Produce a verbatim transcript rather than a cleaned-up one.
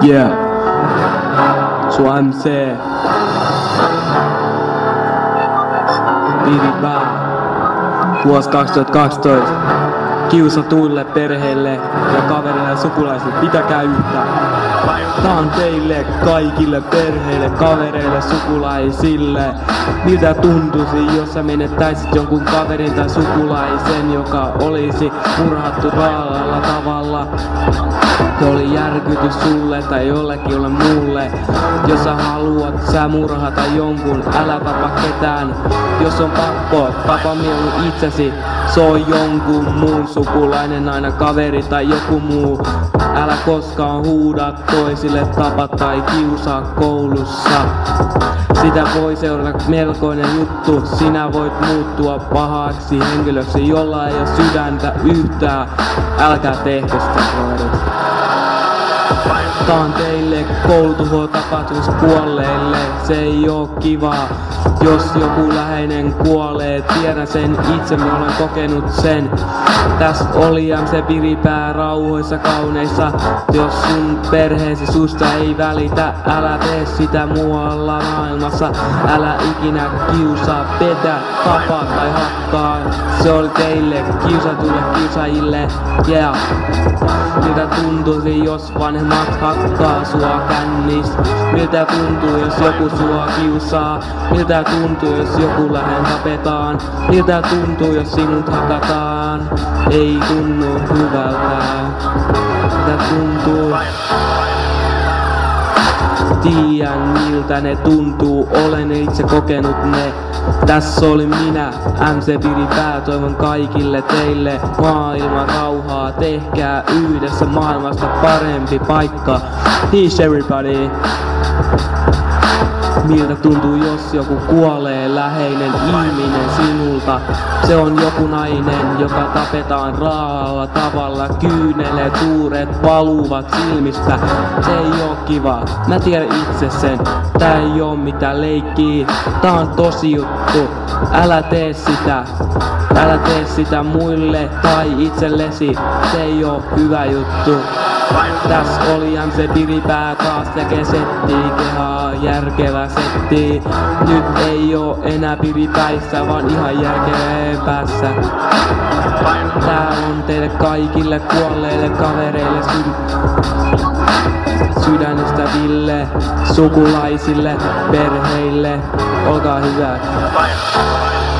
Yeah. Su M C. Piiripää. Vuosi kaksituhattakaksitoista. Kiusatuille perheille ja kavereille ja sukulaisille, pitäkää yhtä. Tää on teille kaikille perheille, kavereille, sukulaisille. Miltä tuntuisi, jos sä menettäisit jonkun kaverin tai sukulaisen, joka olisi murhattu raalla tavalla? Se oli järkytys sulle tai jollekin jolle muulle. Jos sä haluat sä murhata jonkun, älä tapa ketään. Jos on pakko, tapa mieluun itsesi. Se on jonkun muun sukulainen, aina kaveri tai joku muu. Älä koskaan huuda toisille, tapa tai kiusaa koulussa. Sitä voi seurata melkoinen juttu. Sinä voit muuttua pahaksi henkilöksi, jolla ei ole sydäntä yhtään. Älkää tehkö sitä, broidit. Tää on teille koulutuho tapahtumis kuolleille. Se ei oo kivaa, jos joku läheinen kuolee. Tiedän sen itse, mä olen kokenut sen. Täs oli se Piiripää rauhoissa kauneissa. Jos sun perheesi susta ei välitä, älä tee sitä muualla maailmassa. Älä ikinä kiusaa, petä, tapa tai hakkaa. Se oli teille kiusatuille kiusaajille. Yeah. Miltä tuntuisi, jos vanhemmat hakkaa sua kännis? Miltä tuntuu, jos joku sua kiusaa? Miltä tuntuu, jos joku lähen tapetaan? Miltä tuntuu, jos sinut hakataan? Ei tunnu hyvältä. Miltä tuntuu? Tiedän miltä ne tuntuu, olen itse kokenut ne. Tässä oli minä, M C Piiripää, toivon kaikille teille maailman rauhaa. Tehkää yhdessä maailmasta parempi paikka. Peace everybody. Miltä tuntuu, jos joku kuolee läheinen ihminen sinulta? Se on joku nainen, joka tapetaan raalla tavalla. Kyyneleet suuret valuvat silmistä. Se ei oo kiva, mä tiedän itse sen. Tää ei oo mitään leikkiä, tää on tosi juttu. Älä tee sitä, älä tee sitä muille tai itsellesi. Se ei oo hyvä juttu. Täs oli M C Piiripää taas tekee settii, kehaa järkevä setti. Nyt ei oo enää Piiripäissä, vaan ihan järkevää päässä. Tää on teille kaikille kuolleille kavereille, syd- sydänystäville, sukulaisille, perheille. Olkaa hyvät.